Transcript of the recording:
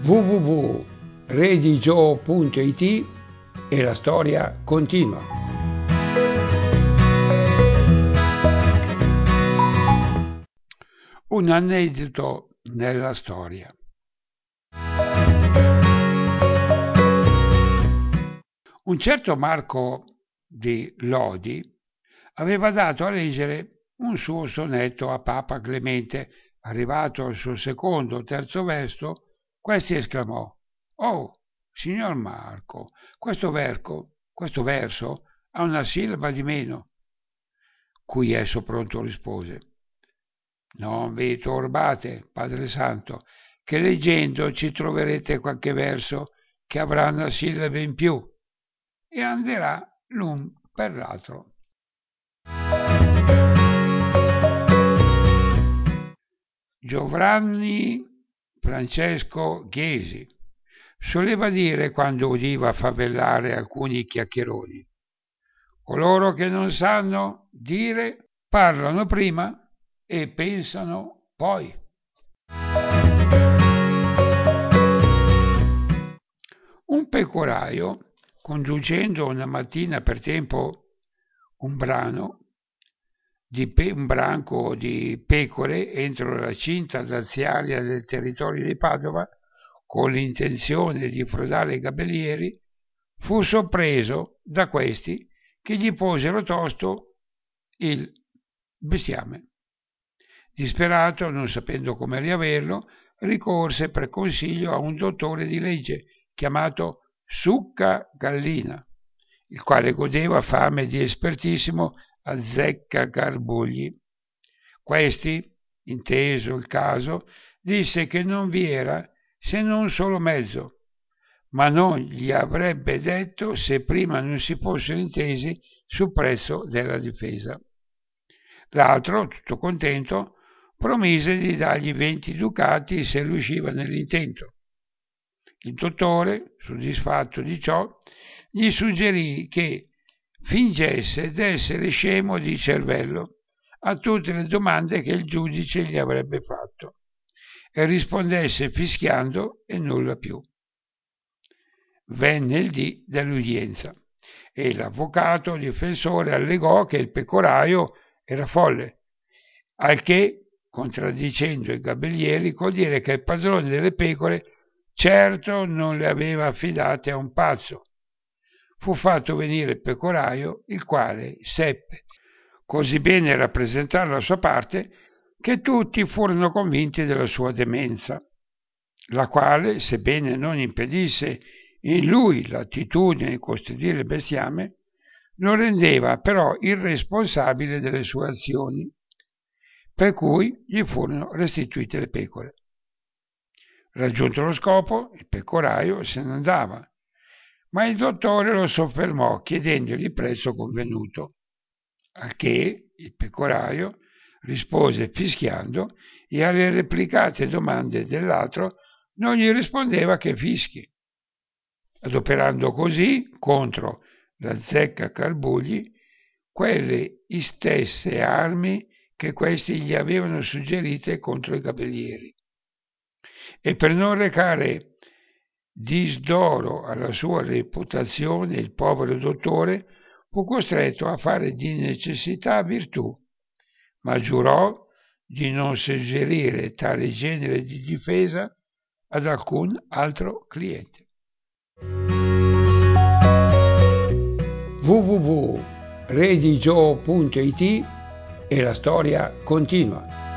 www.redigio.it e la storia continua. Un aneddoto nella storia. Un certo Marco di Lodi aveva dato a leggere un suo sonetto a Papa Clemente. Arrivato al suo secondo o terzo verso, questi esclamò: «Oh, signor Marco, questo verso ha una sillaba di meno». Cui esso pronto rispose: «Non vi turbate, Padre Santo, che leggendo ci troverete qualche verso che avrà una sillaba in più, e anderà l'un per l'altro». Giovanni Francesco Ghesi soleva dire, quando udiva favellare alcuni chiacchieroni: «Coloro che non sanno dire parlano prima e pensano poi». Un pecoraio, conducendo una mattina per tempo un branco di pecore entro la cinta daziaria del territorio di Padova, con l'intenzione di frodare i gabellieri, fu sorpreso da questi che gli posero tosto il bestiame. Disperato, non sapendo come riaverlo, ricorse per consiglio a un dottore di legge chiamato Succa Gallina, il quale godeva fame di espertissimo azzeccagarbugli. Questi, inteso il caso, disse che non vi era se non un solo mezzo, ma non gli avrebbe detto se prima non si fossero intesi sul prezzo della difesa. L'altro, tutto contento, promise di dargli 20 ducati se riusciva nell'intento. Il dottore, soddisfatto di ciò, gli suggerì che fingesse d'essere scemo di cervello a tutte le domande che il giudice gli avrebbe fatto e rispondesse fischiando e nulla più. Venne il dì dell'udienza e l'avvocato difensore allegò che il pecoraio era folle, al che, contraddicendo i gabellieri col dire che il padrone delle pecore certo non le aveva affidate a un pazzo, fu fatto venire il pecoraio, il quale seppe così bene rappresentare la sua parte che tutti furono convinti della sua demenza, la quale, sebbene non impedisse in lui l'attitudine di custodire il bestiame, lo rendeva però irresponsabile delle sue azioni, per cui gli furono restituite le pecore. Raggiunto lo scopo, il pecoraio se ne andava, ma il dottore lo soffermò chiedendogli il prezzo convenuto, al che il pecoraio rispose fischiando e alle replicate domande dell'altro non gli rispondeva che fischi, adoperando così contro l'azzeccagarbugli quelle istesse armi che questi gli avevano suggerite contro i gabellieri. E per non recare disdoro alla sua reputazione, il povero dottore fu costretto a fare di necessità virtù, ma giurò di non suggerire tale genere di difesa ad alcun altro cliente. www.redigio.it e la storia continua.